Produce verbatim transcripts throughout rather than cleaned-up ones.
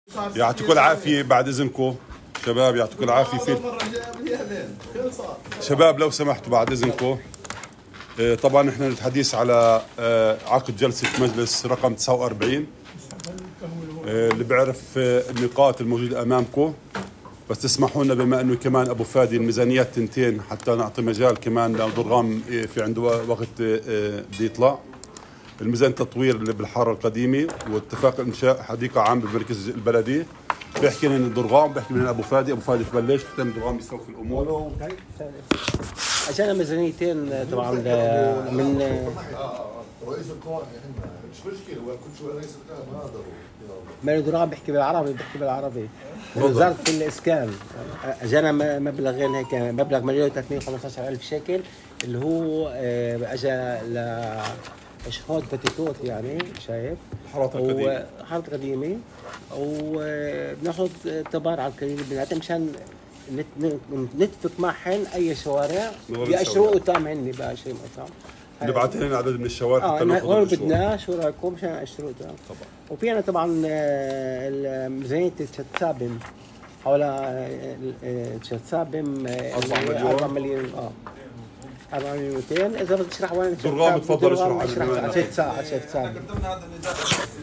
يعطيكم العافية بعد إذنكم شباب، يعطيكم العافية. في شباب لو سمحتوا بعد إذنكم، طبعا احنا الحديث على عقد جلسة مجلس رقم تسعة وأربعين اللي بيعرف النقاط الموجودة أمامكم، بس تسمحوا لنا بما أنه كمان أبو فادي الميزانيات تنتين حتى نعطي مجال كمان لضرغام في عنده وقت بده يطلع. الميزان التطوير اللي بالحارة القديمة واتفاق إنشاء حديقة عامة بالمركز البلدي. بيحكي لنا الضرغام، بيحكي لنا أبو فادي. أبو فادي تبلش تم ضرغام يسوي الأمور. عشان ميزانيتين طبعا من رئيس القائمة مش مشكلة، هو كل شوي رئيس القائمة هذا مالي ضرغام بيحكي بالعربي بيحكي بالعربي وزارة الإسكان. اجانا مبلغين هيك، مبلغ مليون وثلاثمئة وخمسة عشر ألف شيكل اللي هو اجى ل اشهاد بتيتوت، يعني شايف حارات القديمة حارة قديمة، وبناخذ تبار على الكريم بناتهم مشان نتفق معهن اي شوارع بأشروا قدام هن بأشروا قدام نبعث لنا عدد من الشوارع اه حتى هون بدنا شو رايكم مشان اشتروا قدام طبعا. وفينا طبعا ميزانية تشتسابم حوالي تشتسابم أربعة مليون اه أربعة مليون ومئتين. اذا بدك تشرح وين ضرغام تفضل اشرح على ست ساعة على ست ساعة. قدمنا هذا النداء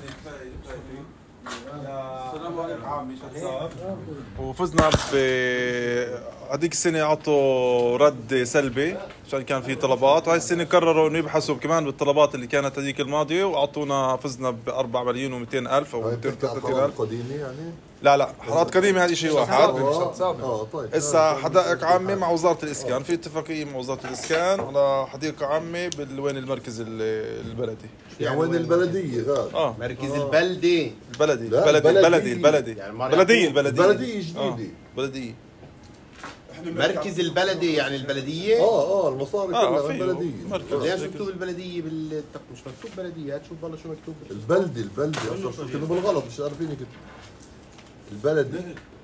السلام عليكم عامي شخصاب، وفزنا ب هذيك السنة عطوا رد سلبي عشان كان في طلبات، وهي السنة قرروا انه يبحثوا كمان بالطلبات اللي كانت هذيك الماضية وعطونا فزنا ب أربعة مليون ومئتين ألف او مئتين وثلاثين ألف. قديمة يعني؟ لا لا حارات قديمة هذه شيء واحد. اه طيب. هسه حدائق عامة مع وزارة الإسكان، في اتفاقية مع وزارة الإسكان على حديقة عامة بالوين المركز البلدي. يعني وين البلدية غاد؟ اه مركز البلدي البلدي البلدي البلدي البلدي يعني بلدية البلدية بلدية جديدة. بلدية مركز البلدي يعني البلدية. اه اه المصاري آه كلها البلدية. ليش مكتوب البلدية بالتق مش مكتوب بلدية؟ هات شوف والله شو مكتوب. البلدي البلدي اصلا كتبوا بالغلط مش عارفين يكتبوا البلدي.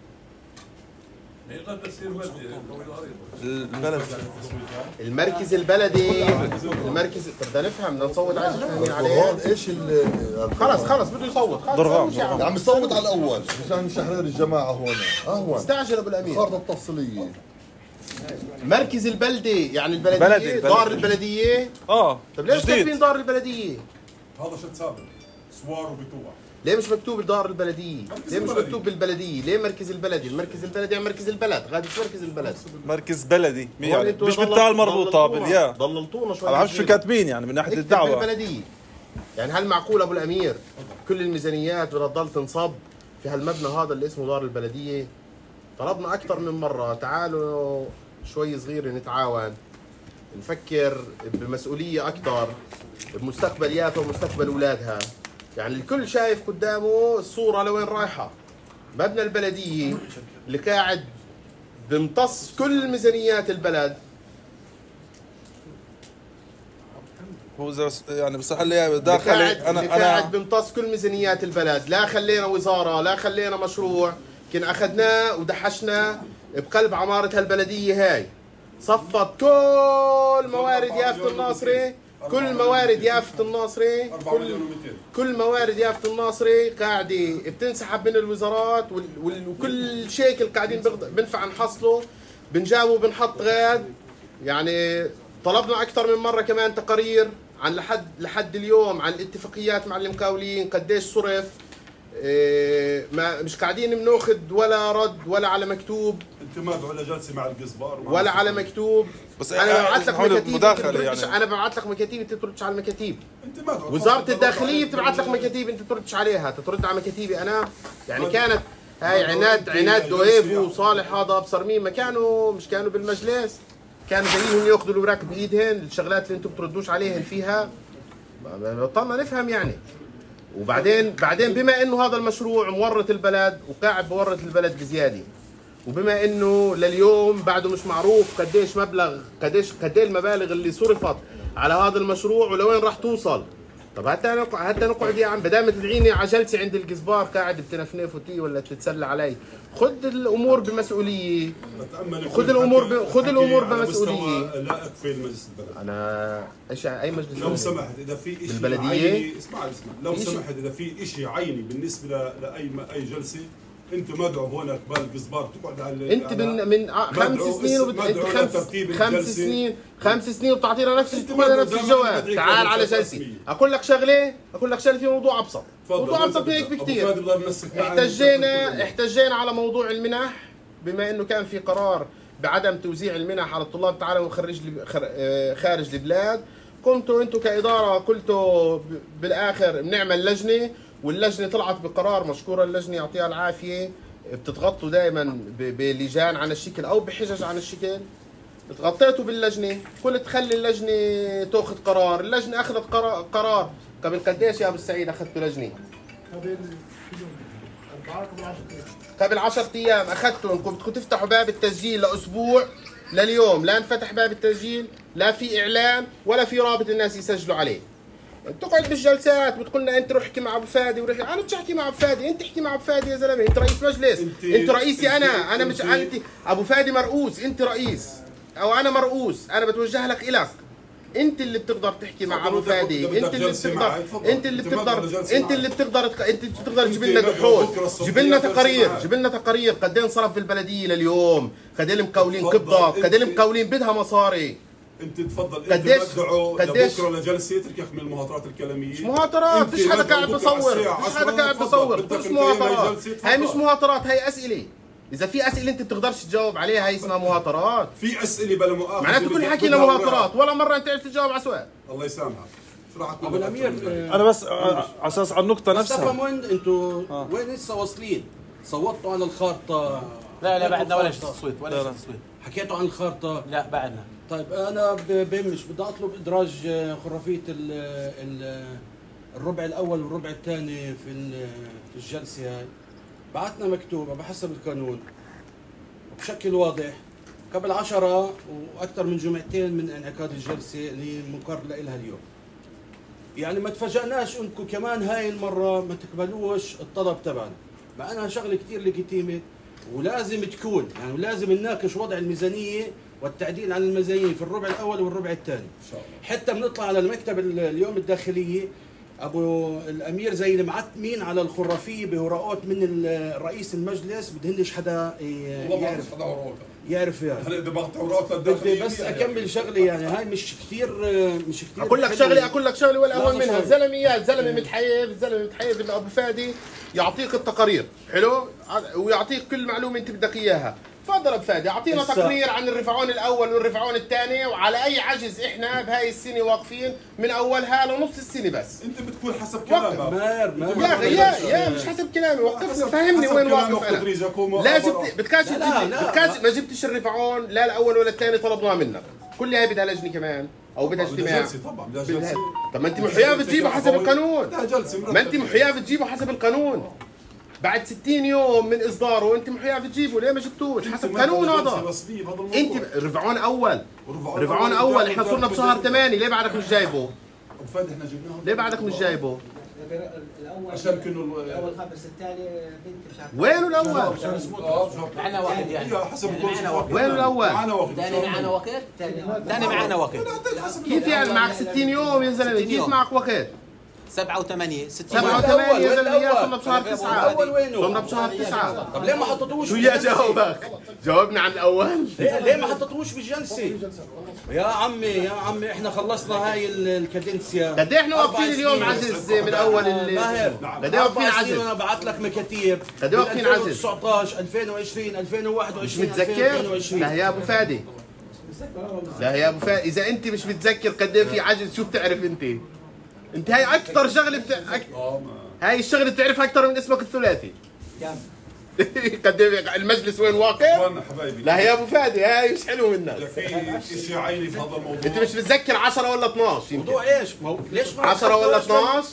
البلد المركز البلدي المركز. طب بدنا نفهم، بدنا نصوت على فاهمين عليه. ايش ال خلص خلص بده يصوت. ضرغام يا عم صوت على الاول مشان نشحرر الجماعة هون. اهون استعجل ابو الامير. الخارطة التفصيلية. مركز البلدي يعني البلدية بلدي. دار البلدية. اه طب ليش جديد. كاتبين دار البلدية؟ هذا شت سابق سوار وبتوع. ليه مش مكتوب دار البلدية؟ ليه مش مكتوب بالبلدية؟ ليه مركز البلدي؟ المركز البلدي يعني مركز البلد، غادي مش مركز البلد. مركز بلدي يعني مش بالتال مربوطة باليا. ضللتونا شوي. ما بعرفش شو كاتبين يعني من ناحية الدعوة. البلدية يعني هل معقول ابو الامير كل الميزانيات بدها تضل تنصب في هالمبنى هذا اللي اسمه دار البلدية؟ طلبنا اكثر من مرة تعالوا شوي صغير نتعاون، نفكر بمسؤولية اكثر بمستقبل يافا ومستقبل اولادها. يعني الكل شايف قدامه الصورة لوين رايحة. مبنى البلدية اللي قاعد بمتص كل ميزانيات البلد. هو يعني بصح لي داخل انا انا انا قاعد بمتص كل ميزانيات البلد. لا خلينا وزارة لا خلينا مشروع، كنا اخذناه ودحشناه بقلب عمارة هالبلدية هاي. صفت كل موارد يافت الناصري، كل موارد يافت الناصري، كل كل موارد يافت الناصري قاعده بتنسحب من الوزارات، وكل شيكل قاعدين بنفع نحصله بنجاوب بنحط غاد. يعني طلبنا اكثر من مره كمان تقارير عن لحد لحد اليوم عن الاتفاقيات مع المقاولين قديش صرف. إيه ما مش قاعدين بناخذ ولا رد ولا على مكتوب. انت ما ولا جلسه مع القصبار ولا على مكتوب. بس انا ببعث لك مكاتيب مداخله يعني. انا ببعث لك مكاتيب انت تردش على المكاتيب. انت ما وزاره الداخليه بتبعث لك مكاتيب انت تردش عليها، ترد على مكاتيبي انا. يعني كانت هاي عناد عناد دويفو وصالح هذا ابصر مين ما كانوا مش كانوا بالمجلس، كانوا جايين ياخذوا الاوراق بايدهن الشغلات اللي انتم بتردوش عليهن فيها. بطلنا نفهم يعني. وبعدين بعدين بما انه هذا المشروع مورط البلد وقاعد بورط البلد بزياده، وبما انه لليوم بعده مش معروف قديش مبلغ قديش قد ايه المبالغ اللي صرفت على هذا المشروع ولوين راح توصل، طب هات نقعد هات نقعد يا عم، بدل ما تدعيني على جلسه عند الجزبار قاعد بتنفنف وتي ولا تتسلى علي. خذ الامور بمسؤوليه. خذ الامور ب... خذ الامور بمسؤوليه. لائق في مجلس البلد. انا ايش اي مجلس لو سمحت اذا في شيء بالبلديه اسمع اسمع لو سمحت اذا في شيء عيني بالنسبه ل... لاي اي جلسه انت مدعو هون قبال الجزبار تقعد على انت من من خمس سنين وبت... انت خمس خمس سنين خمس سنين وبتعطينا نفس نفس الجواب. تعال على جلسه اقول لك شغله اقول لك شغله في موضوع ابسط. موضوع ابسط من هيك بكثير. احتجينا احتجينا على موضوع المنح بما انه كان في قرار بعدم توزيع المنح على الطلاب تعالوا خرج خارج البلاد. قمتوا انتم كاداره قلتوا بالاخر بنعمل لجنه واللجنه طلعت بقرار مشكوره اللجنه يعطيها العافيه. بتتغطوا دائما بلجان عن الشكل او بحجج عن الشكل. تغطيتوا باللجنه قلت خلي اللجنه تاخذ قرار. اللجنه اخذت قرار قبل قديش يا ابو السعيد اخذتوا لجنه؟ قبل قبل عشرة ايام اخذتوا انكم بدكم تفتحوا باب التسجيل لاسبوع لليوم لا انفتح باب التسجيل لا في اعلان ولا في رابط الناس يسجلوا عليه. تقعد بالجلسات بتقول لنا انت روح احكي مع ابو فادي وروح. انا مش احكي مع ابو فادي انت احكي مع ابو فادي يا زلمه. انت رئيس مجلس انت, انت رئيسي انا انت انا مش انت. ابو فادي مرؤوس انت رئيس او انا مرؤوس. انا بتوجه لك الك انت اللي بتقدر تحكي مع ابو فادي. انت اللي بتقدر انت اللي بتقدر انت اللي بتقدر انت بتقدر تجيب لنا بحوث جيب لنا تقارير جيب لنا تقارير قد ايه انصرف بالبلديه لليوم قد ايه المقاولين قبضات قد ايه المقاولين بدها مصاري. انت تفضل قديش انت مدعو لبكره لجلسه اترك من المهاترات الكلاميه. مش مهاترات فيش حدا قاعد بصور فيش حدا قاعد بصور مش مهاترات. هاي مش مهاترات هاي اسئله. اذا في اسئله انت بتقدرش تجاوب عليها هي اسمها مهاترات. في اسئله بلا مؤاخذه معناته كل حكي له مهاترات ولا مره انت عرفت تجاوب على سؤال. الله يسامحك. ابو الامير انا بس على اساس على النقطه نفسها تفهم وين انتم آه. وين لسه واصلين؟ صوتوا على الخارطه؟ لا لا بعدنا ولا تصويت ولا تصويت. حكيتوا عن الخارطه؟ لا بعدنا. طيب انا بهمش بدي اطلب ادراج خرافيه الربع الاول والربع الثاني في في الجلسه هاي. بعثنا مكتوبه بحسب القانون بشكل واضح قبل عشرة واكثر من جمعتين من انعقاد الجلسه اللي مقر لها اليوم. يعني ما تفاجئناش انكم كمان هاي المره ما تقبلوش الطلب تبعنا، مع انها شغله كثير ليجيتيمه ولازم تكون يعني ولازم نناقش وضع الميزانيه والتعديل على الميزانيه في الربع الاول والربع الثاني. حتى بنطلع على المكتب اليوم الداخليه ابو الامير زي اللي معتمين على الخرافيه بهراءات من رئيس المجلس بدهنش حدا يعرف يعرف يعني هلا اذا بغت اوراق بدي بس اكمل شغله يعني هاي مش كثير مش كثير اقول لك شغله اقول لك شغله ولا اول منها الزلمه يا الزلمه متحيز الزلمه متحيز انه ابو فادي يعطيك التقارير حلو ويعطيك كل معلومه انت بدك اياها. تفضل ابو فادي اعطينا تقرير عن الرفعون الاول والرفعون الثاني وعلى اي عجز احنا بهاي السنه واقفين من اولها لنص السنه بس. انت بتقول حسب كلامك ماهر ماهر يا اخي يا يا مش حسب كلامي وقفني فهمني وين واقف انا. لا جبت بتكاش بتكاش ما جبتش الرفعون لا الاول ولا الثاني طلبناه منك. كل هاي بدها لجنه كمان او بدها اجتماع. طبعا بدها جلسه. طب ما انت محياه بتجيبه حسب القانون. ما انت محياه بتجيبه حسب القانون. بعد ستين يوم من اصداره انت محياه بتجيبه ليه ما جبتوش حسب قانون هذا. انت رفعون اول رفعون اول احنا صرنا بشهر ثمانية ليه بعدك مش جايبه؟ ابو فادي احنا جبناه ليه بعدك مش جايبه؟ الاول عشان كانوا الاول خبز الثاني بنت مش عارف وينه الاول؟ معنا واحد يعني حسب وينه الاول؟ معنا وقت ثاني معنا وقت ثاني معنا وقت كيف يعني معك ستين يوم يا زلمه كيف معك وقت؟ سبعة وثمانية ستين سبعة وثمانية يا زلمه صرنا بشهر تسعة صرنا بشهر تسعة. طب ليه ما حطيتوش؟ شو يا جاوبك؟ جاوبنا عن الاول. ليه ليه ما حطيتوش بالجلسه؟ يا عمي يا عمي احنا خلصنا هاي الكادنسيا. قد ايه احنا واقفين اليوم عجز من اول ماهر قد ايه واقفين عجز؟ انا بعث لك مكاتيب قد ايه واقفين عجز؟ ألفين وتسعطعش ألفين وعشرين ألفين وواحد وعشرين مش متذكر؟ لا يا ابو فادي لا يا ابو فادي اذا انت مش متذكر قد ايه في عجز شو بتعرف انت؟ انت هاي اكثر شغله بت... أك... هاي الشغله بتعرفها اكثر من اسمك الثلاثي. كم؟ قد ايه المجلس وين واقف؟ حبايبي لا يا ابو فادي هاي مش حلو منك. في شيء عيني في هذا الموضوع. انت مش متذكر عشرة ولا اثنعش يمكن. موضوع ايش؟ مو... ليش عشرة ولا اثنعش؟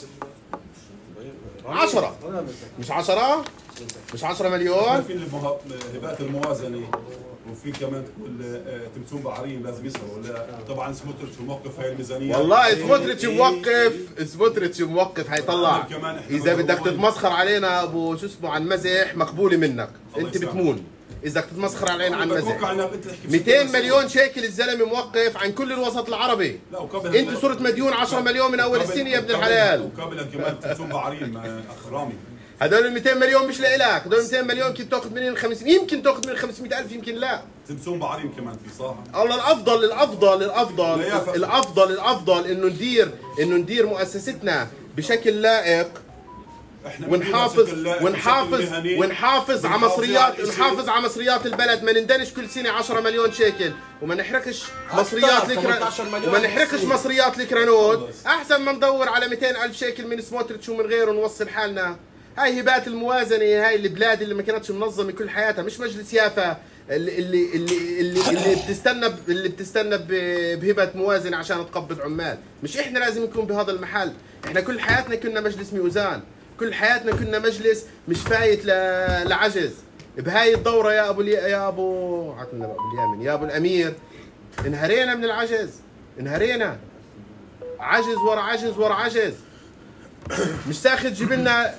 عشرة مش عشرة؟ مش عشرة مليون؟ عارفين هبات الموازنه وفي كمان تقول آه، تمثول بعرين لازم يسهروا ولا طبعا سموتريتش موقف هاي الميزانيه. والله سموتريتش موقف، سموتريتش موقف حيطلع. اذا بدك تتمسخر علينا ابو شو اسمه عن مزح مقبوله منك، انت بتمون اذا تتمسخر علينا عن مزح. مئتين مليون شيكل الزلمه موقف عن كل الوسط العربي. انت صرت مديون عشرة مليون من اول السنه يا ابن الحلال. وقبل كمان تمثول بعرين اخ رامي. هدول ال مئتين مليون مش لإلك، هدول مئتين مليون يمكن تاخذ منهم خمسمية، يمكن تاخذ من خمسمية ألف يمكن لا. تمثول بعرين كمان في صح؟ الله الافضل الافضل الافضل الافضل الافضل انه ندير انه ندير مؤسستنا بشكل لائق. احنا ونحافظ ونحافظ ونحافظ على مصريات نحافظ على مصريات البلد، ما نندنش كل سنه عشرة مليون شيكل وما نحرقش مصريات الكرا وما نحرقش مصريات الكرانود، احسن ما ندور على مئتين ألف شيكل من سموتريتش ومن غيره نوصل حالنا. هاي هبات الموازنه، هاي البلاد اللي ما كانتش منظمه كل حياتها، مش مجلس يافا اللي اللي اللي اللي, اللي بتستنى اللي بتستنى بهبه موازنه عشان تقبض عمال. مش احنا لازم نكون بهذا المحل، احنا كل حياتنا كنا مجلس ميزان، كل حياتنا كنا مجلس مش فايت لعجز. بهاي الدورة يا ابو يا ابو عطنا ابو اليمن يا ابو الامير انهرينا من العجز، انهرينا عجز ورا عجز ورا عجز. مش ساخذ تجيب لنا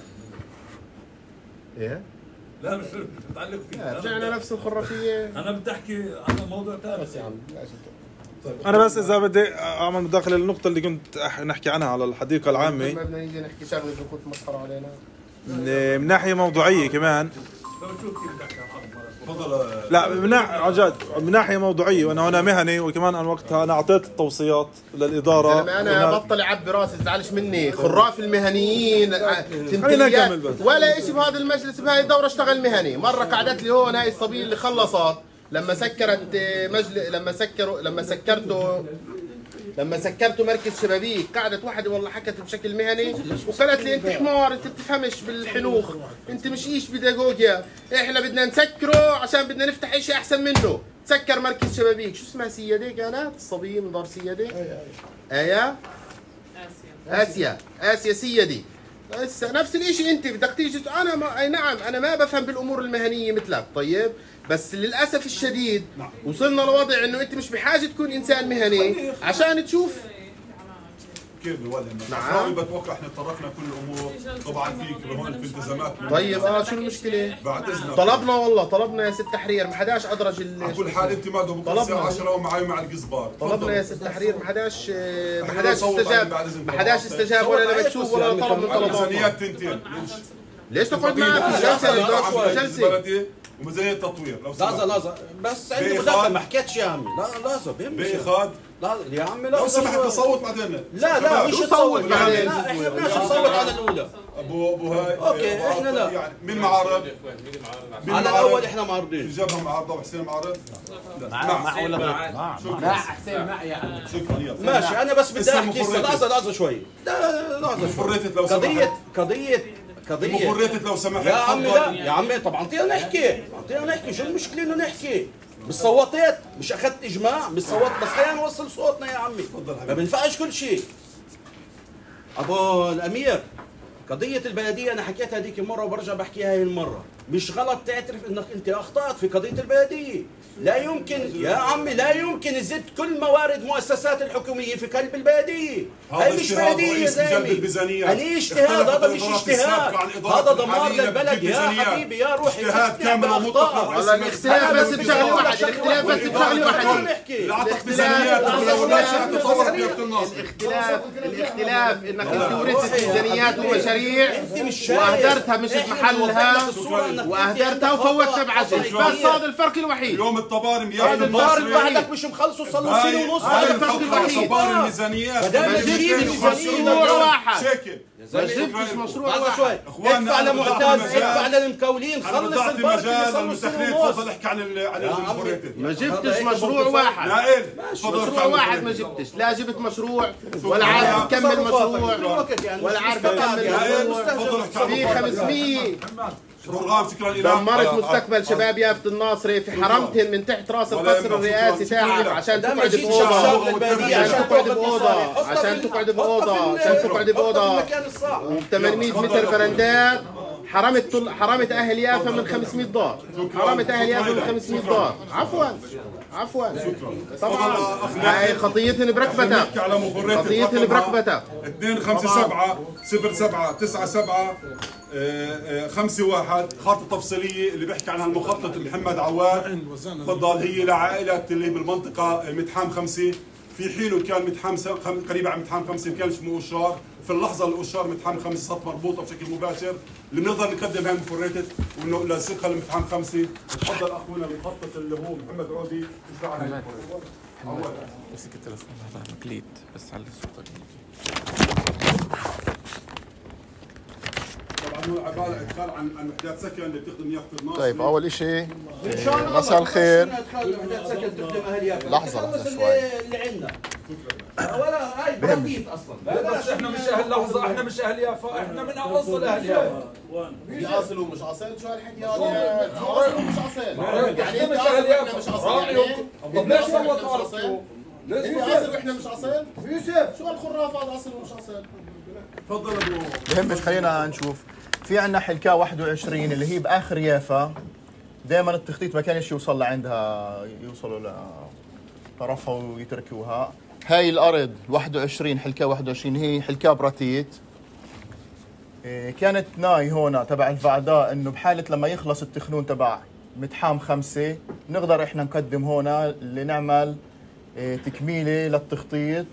ايه؟ لا مش متعلق فيه، رجعنا نفس الخرافية. انا بدي احكي عن موضوع ثاني بس يا عم. انا بس اذا بدي اعمل مداخله للنقطه اللي كنت نحكي عنها على الحديقه العامه. ما بدنا نيجي نحكي شغله بكون مسخره علينا من ناحيه موضوعيه كمان. لا من ناحيه عجاد من ناحيه موضوعيه، وانا هنا مهني وكمان انا وقتها انا اعطيت التوصيات للاداره. انا بطل اعبي راسي تزعلش مني. خراف المهنيين خلينا نكمل بس. ولا شيء بهذا المجلس بهاي الدوره اشتغل مهني. مره قعدت لي هون هاي الصبيه اللي خلصت لما سكرت مجلس لما سكروا لما سكرته لما سكرتوا مركز شبابيك، قعدت واحدة والله حكت بشكل مهني وقالت لي انت حمار، انت بتفهمش بالحنوخ، انت مش ايش بيداغوجيا، احنا بدنا نسكره عشان بدنا نفتح شيء احسن منه. تسكر مركز شبابيك، شو اسمها سيادة كانت الصبية من دار سيادة؟ ايا اسيا اسيا سيدي. هسه نفس الشيء انت بدك تيجي. انا ما اي نعم انا ما بفهم بالامور المهنيه مثلك، طيب بس للاسف الشديد وصلنا لوضع انه انت مش بحاجه تكون انسان مهني عشان تشوف كيف بيولد. نعم بتوقع احنا تطرقنا كل الامور طبعا في هون في التزامات. طيب اه شو المشكله؟ بعد اذنك طلبنا والله طلبنا يا ست تحرير ما حداش ادرج على كل حال انت ما بكره الساعه عشرة ومعي مع القزبار. طلبنا يا ست تحرير ما حداش ما حداش استجاب ما حداش استجاب ولا لمكتوب ولا طلب من طلبات. ميزانيات تنتين ليش تقعد معنا في جلسه جلسه وميزانيه تطوير لو لحظه لحظه بس عندي مداخله ما حكيتش يا عمي. لا لحظه بإخاد لا يا عمي لا لو سمحت تصوت بعدين. لا لا مش تصوت بعدين. لا احنا بدناش نصوت على الاولى. ابو ابو هاي اوكي احنا لا يعني مين معارض؟ على الاول احنا معارضين. في جبهه معارضه وحسين معارض؟ مع مع ولا مع مع حسين معي يعني. شكرا. ماشي انا بس بدي احكي لحظه لحظه شوي. لا لحظه فريتت لو قضيه سمحت. قضيه قضيه فريتت لو سمحت. يا عمي لا يا عمي طب اعطينا نحكي اعطينا نحكي. شو المشكله انه نحكي؟ مش صوتت مش اخذت اجماع مش صوت بس خلينا نوصل صوتنا يا عمي. ما بينفعش كل شيء. ابو الامير قضية البلدية أنا حكيتها هذيك المرة وبرجع بحكيها هاي المرة، مش غلط تعترف إنك أنت أخطأت في قضية البلدية، لا يمكن يا عمي لا يمكن نزيد كل موارد مؤسسات الحكومية في قلب البلدية، هاي مش بلدية يا زلمة، هني اجتهاد هذا مش اجتهاد، هذا دمار للبلد يا حبيبي يا روحي اجتهاد كامل ومطلق. والله الاختلاف بس بشغلة واحدة، الاختلاف بس بشغلة واحدة. الاختلاف الاختلاف انك انت ورثت ميزانيات ومشاريع واهدرتها مش بمحلها واهدرتها وفوتها بعجل، بس هذا الفرق الوحيد. يوم الطبارم يا هذا الفرق بعدك مش مخلصوا صلوا سنة ونص. هذا الفرق الوحيد. طبار الميزانيات بدل تجيب مشروع واحد شكل ما جبتش مشروع واحد. شوي ادفع لمعتز ادفع للمكولين خلص الفرق مجال للمستخلين. تفضل احكي عن عن الفوريتد. ما جبتش مشروع واحد. لا إيه مشروع واحد ما جبتش، لا جبت مشروع ولا عارف تكمل مشروع ولا عارف تكمل مشروع. في خمسمية دمرت مستقبل شباب يافت الناصري في حرمتهم من تحت راس القصر الرئاسي تاعك عشان تقعد بأوضة عشان تقعد بأوضة عشان تقعد بأوضة عشان تقعد بأوضة و ثمانمية متر برندات حرمت طل... حرمت اهل يافا من خمسمئة دار، حرمت اهل يافا من خمسمئة دار. عفوا عفوا طبعا هاي خطيتهم بركبتك، خطيتهم بركبتك. اثنين خمسة سبعة صفر سبعة تسعة سبعة خمسة واحد خارطة تفصيلية اللي بيحكي عنها المخطط محمد عواد. تفضل، هي لعائلة اللي بالمنطقة المتحام خمسة. في حينه كان متحام قريب على متحام خمسة، ما كانش مؤشار. في اللحظة اللي أشار متحام خمسة صارت مربوطة بشكل مباشر، اللي بنقدر نقدم هاي مفريتة وإنه لصقها لمتحام خمسة. تفضل أخونا المخطط اللي هو محمد عودي يشرح هاي المفريتة. امسك التليفون هذا مقليد بس على صوتك. طبعا هو عبارة ادخال عن عن وحدات سكن اللي بتخدم يافا الناصري. طيب اول شيء مساء الخير. لحظة لحظة شوي. اللي عندنا ولا هاي برديت اصلا. لا بس احنا مش اهل لحظه، احنا مش اهل يافا، احنا من اصل اهل يافا. في اصل ومش اصل، شو هالحكي هذا؟ في اصل ومش اصل، يعني مش اهل يافا مش اصل. طب ليش صوت اصل؟ ليش في اصل واحنا مش اصل؟ يوسف شو هالخرافه هذا اصل ومش اصل؟ تفضل ابو. بهمش، خلينا نشوف. في عندنا حلكة واحد وعشرين اللي هي باخر يافا. دائما التخطيط ما كانش يوصل لعندها، يوصلوا لطرفها ويتركوها. هاي الارض واحد وعشرين حلكة واحد وعشرين هي حلكة براتيت. كانت ناي هون تبع الفعداء انه بحاله لما يخلص التخنون تبع متحام خمسة نقدر احنا نقدم هون لنعمل تكميله للتخطيط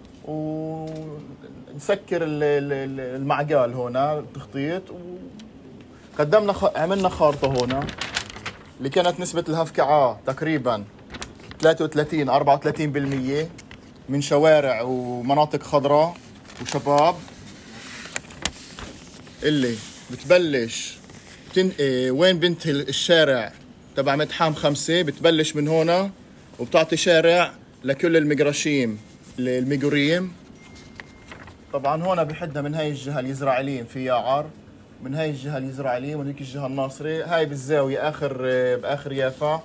ونسكر المعقال هون التخطيط. وقدمنا عملنا خارطه هون اللي كانت نسبه الهفكعه تقريبا ثلاثة وثلاثين أربعة وثلاثين بالمئة من شوارع ومناطق خضراء وشباب اللي بتبلش بتن... إيه وين بنتهي الشارع تبع متحام خمسة. بتبلش من هنا وبتعطي شارع لكل المقرشيم المقوريم. طبعا هنا بحدنا من هاي الجهة اليزرعيليين في يعر، من هاي الجهة اليزرعيليين وهيك الجهة الناصري. هاي بالزاوية آخر بآخر يافا.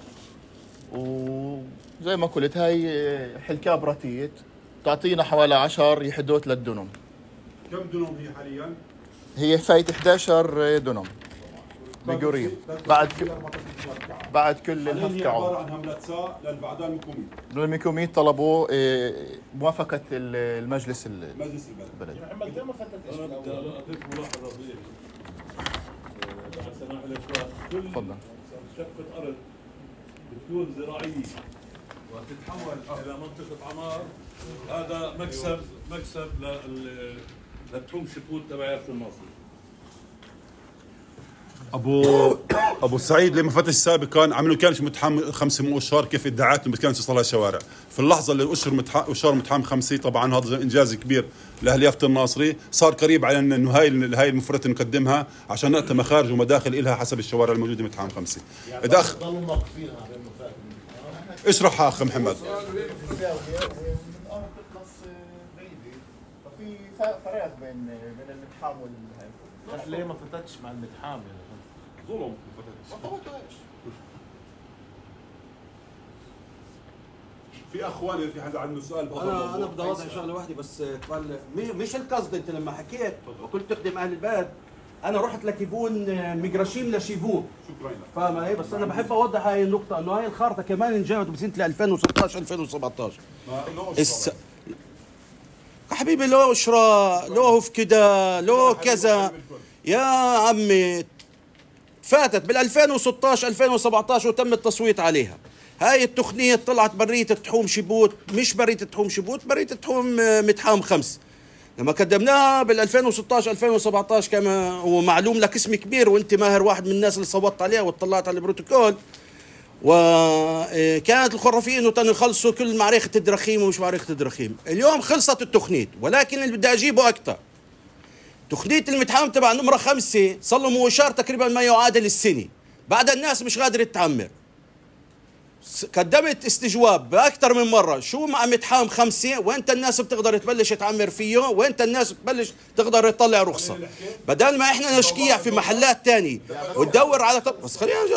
وزي ما قلت هاي حلكة براتيت تعطينا حوالي عشر يحدوت للدنم. كم دنم هي حاليا؟ هي فايت إحدى عشر دنم مقوريم بعد كل بعد كل الهفكعة. عبارة عن هملتسا للبعداء المكومي. المكومي طلبوا موافقة المجلس مجلس البلد. البلد. تفضل. شقفة أرض بتكون زراعية وتتحول إلى منطقة عمار، هذا مكسب مكسب لل للتحوم شكوت تبع يافا الناصري. ابو ابو سعيد لما فتش سابقا عملوا كانش متحام خمسه مؤشر كيف ادعاءاتهم بس كانت توصلها شوارع. في اللحظه اللي اشر متحام اشار متحام خمسه طبعا هذا انجاز كبير لاهل يافا الناصري. صار قريب على انه هاي هاي المفردات نقدمها عشان نعطي مخارج ومداخل لها حسب الشوارع الموجوده متحام خمسه. اذا اخ اشرح اخ محمد. في فراغ بين بين المتحام والهاي. ليه ما فتتش مع المتحام يعني؟ ظلم. في اخواني في حدا عنده سؤال بهذا انا الموضوع؟ انا بدي اوضح شغله واحده بس. قال مش القصد انت لما حكيت وقلت تخدم اهل البلد انا رحت لكيفون مقرشيم لشيفون. شكرا لك. فاهم علي؟ بس انا بحب اوضح هاي النقطه انه هاي الخارطه كمان انجابت بسنه ألفين وستطعش ألفين وسبعطعش. الس... حبيبي لو اشرا لو هفكدا لو كذا يا عمي فاتت بال ألفين وستطعش ألفين وسبعطعش وتم التصويت عليها. هاي التقنية طلعت برية تحوم شبوت، مش برية تحوم شبوت، برية تحوم متحام خمس. لما قدمناها بال ألفين وستطعش ألفين وسبعطعش كما هو معلوم لك اسم كبير وانت ماهر واحد من الناس اللي صوتت عليها واطلعت على البروتوكول. وكانت الخرافية انه كانوا يخلصوا كل معركة الدراخيم ومش معركة الدراخيم. اليوم خلصت التقنية ولكن اللي بدي اجيبه اكثر. تقنية المتحام تبع نمرة خمسة صار له مؤشر تقريبا ما يعادل السنة. بعد الناس مش قادرة تعمر. قدمت استجواب باكثر من مره شو مع متحام خمسه وانت الناس بتقدر تبلش تعمر فيه وانت الناس بتبلش تقدر تطلع رخصه بدل ما احنا نشكيع في محلات ثانيه وتدور على طب بس خلينا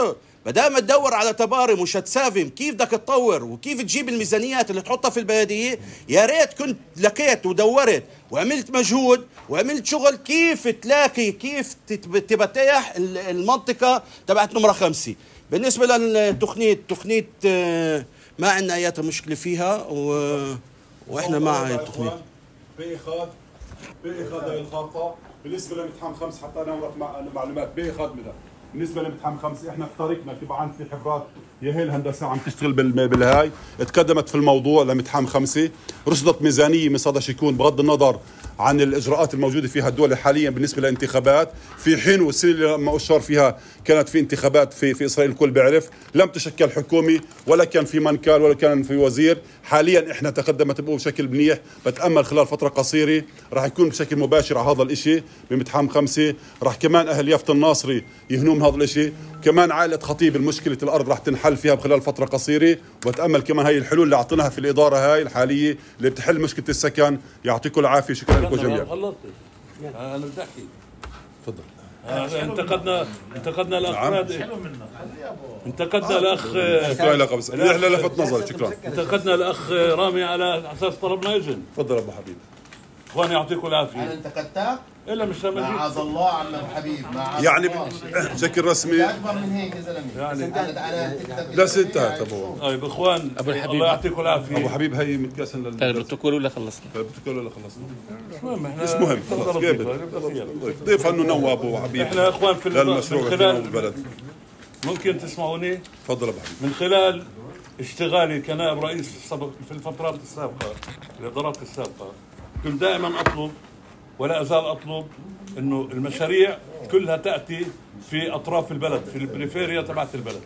بدل ما تدور على تبارم وشتسافم كيف بدك تطور وكيف تجيب الميزانيات اللي تحطها في البلديه، يا ريت كنت لقيت ودورت وعملت مجهود وعملت شغل كيف تلاقي كيف تبتيح المنطقه تبعت نمره خمسه. بالنسبه للتقنيه تقنيه ما عندنا اياتها مشكله فيها و... واحنا مع التقنيه. باخذ باخذ الخطه بالنسبه لامتحان خمس حتى انا معلومات باخذ منها. بالنسبه لامتحان خمسه احنا اخترقنا طبعا في خبرات يا هي الهندسه عم تشتغل بالهاي، تقدمت في الموضوع لامتحان خمسه، رصدت ميزانيه من صدى شيكون بغض النظر عن الاجراءات الموجوده فيها الدوله حاليا بالنسبه للانتخابات، في حين والسنه اللي لما اشار فيها كانت في انتخابات في في اسرائيل الكل بيعرف، لم تشكل حكومه ولا كان في منكال ولا كان في وزير، حاليا احنا تقدمت بشكل منيح، بتامل خلال فتره قصيره راح يكون بشكل مباشر على هذا الشيء بامتحان خمسه، راح كمان اهل يافت الناصري يهنوا من هذا الشيء، كمان عائله خطيب المشكله الارض راح تنحل فيها خلال فتره قصيره، وبتامل كمان هي الحلول اللي اعطيناها في الاداره هاي الحاليه اللي بتحل مشكله السكن. يعطيكم العافيه، شكرا لكم جميعا. خلصت انا بدي احكي. تفضل. انتقدنا انتقدنا الاخ فادي، انتقدنا الاخ شكرا لك بس احنا لفت نظري. شكرا. انتقدنا الاخ رامي على اساس طلبنا اذن. تفضل ابو حبيب. اخوان يعطيكم العافيه. انا انتقدتك؟ الا مش لما معاذ الله عم ابو حبيب، معاذ يعني بشكل رسمي اكبر من هيك يا زلمه. يعني انا لا انتهت ابو. طيب اخوان ابو الحبيب الله يعطيكم العافيه. ابو حبيب هي متقاسم لل طيب البروتوكول ولا خلصنا؟ البروتوكول ولا خلصنا؟ مش مهم احنا مش مهم خلص قبل ضيف انه نوى ابو حبيب. احنا اخوان في للمشروع من خلال البلد. ممكن تسمعوني؟ تفضل ابو حبيب. من خلال اشتغالي كنائب رئيس السابق في الفترات السابقه الادارات السابقه كنت دائما اطلب ولا ازال اطلب انه المشاريع كلها تاتي في اطراف البلد في البريفيريا تبعت البلد.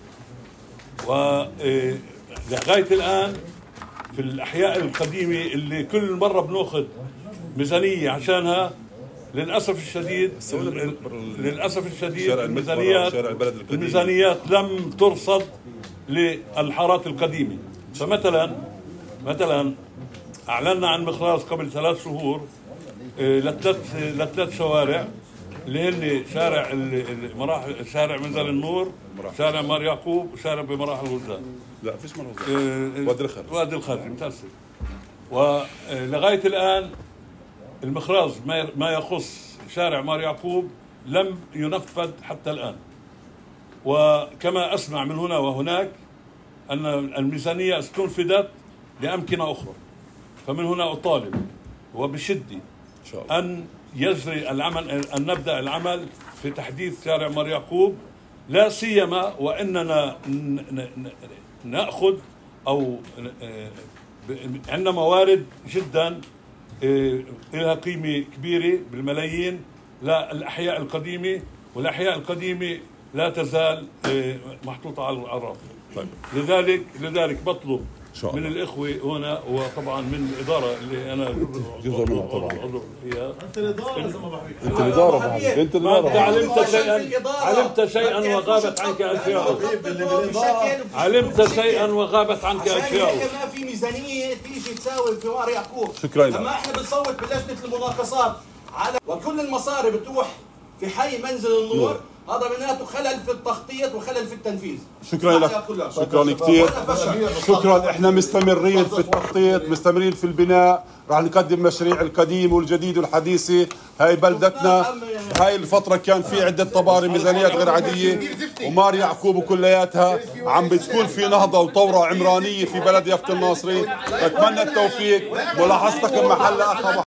ولغايه الان في الاحياء القديمه اللي كل مره بناخذ ميزانيه عشانها للاسف الشديد للاسف الشديد الميزانيات الميزانيات لم ترصد للحارات القديمه. فمثلا مثلا اعلنا عن مخراج قبل ثلاث شهور لثلاث لثلاث شوارع اللي هن شارع المراحل، شارع منزل النور، شارع مار يعقوب، وشارع بمراحل الغزال. لا فيش مار الغزال. وادي الخرج. وادي الخرج متاسف. ولغايه الان المخراج ما يخص شارع مار يعقوب لم ينفذ حتى الان. وكما اسمع من هنا وهناك ان الميزانيه استنفذت لامكنه اخرى. فمن هنا اطالب وبشده أن يجري العمل، أن نبدأ العمل في تحديث شارع مار يعقوب، لا سيما وأننا نأخذ أو عندنا موارد جدا لها قيمة كبيرة بالملايين للأحياء القديمة، والأحياء القديمة لا تزال محطوطة على الأراضي. طيب. لذلك لذلك بطلب من الإخوة هنا وطبعا من الإدارة اللي أنا جزء منها طبعا. فيها. أنت الإدارة لازم أبو حبيب. أنت الإدارة حبيبي. أنت الإدارة. علمت شيئا علمت شيئا وغابت عنك أشياء. علمت شيئا وغابت عنك أشياء. ما في ميزانية تيجي تساوي في مار يعقوب. شكرا لك. لما احنا بنصوت بلجنة المناقصات على وكل المصاري بتروح في حي منزل النور، هذا معناته خلل في التخطيط وخلل في التنفيذ. شكرا لك. شكرا كثير. شكرا. احنا مستمرين في التخطيط، مستمرين في البناء، راح نقدم مشاريع القديم والجديد والحديثه. هاي بلدتنا، هاي الفتره كان في عده طباري ميزانيات غير عاديه، ومار يعقوب وكلياتها عم بتكون في نهضه وثوره عمرانيه في بلد يافت الناصري. بتمنى التوفيق. ملاحظتك المحل اخ